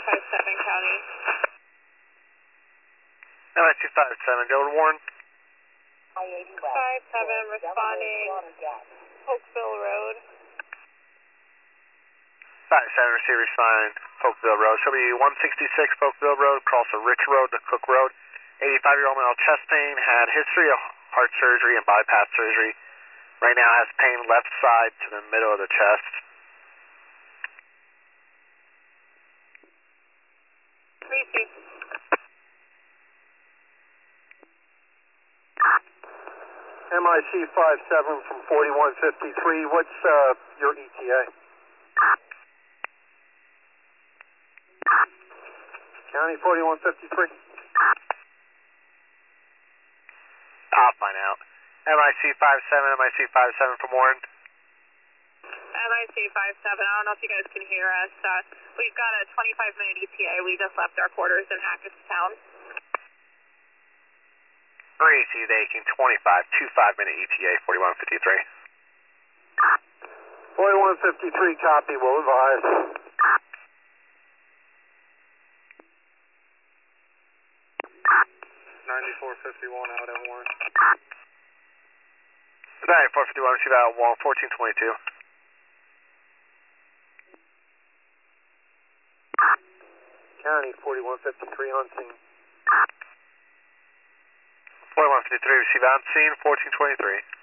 557 County. NIC 57, Delaware Warren. 57 responding Oakville Road. 57, receive respond Oakville Road. Should be 166 Oakville Road, cross a Rich Road to Cook Road. 85-year-old male, chest pain, had history of heart surgery and bypass surgery. Right now has pain left side to the middle of the chest. Receive. MIC 57 from 4153. What's your ETA? County 4153. I'll find out. MIC 57, MIC 57 from Warren. MIC 57, I don't know if you guys can hear us. We've got a 25-minute ETA. We just left our quarters in Hackettstown. Receive Aiken 25, 25-minute ETA, 4153. 4153, copy, will advise. 9451 out at Warren. 9451, receive out at Warren, 1422. County 4153 on scene. 4153, receive on scene, 1423.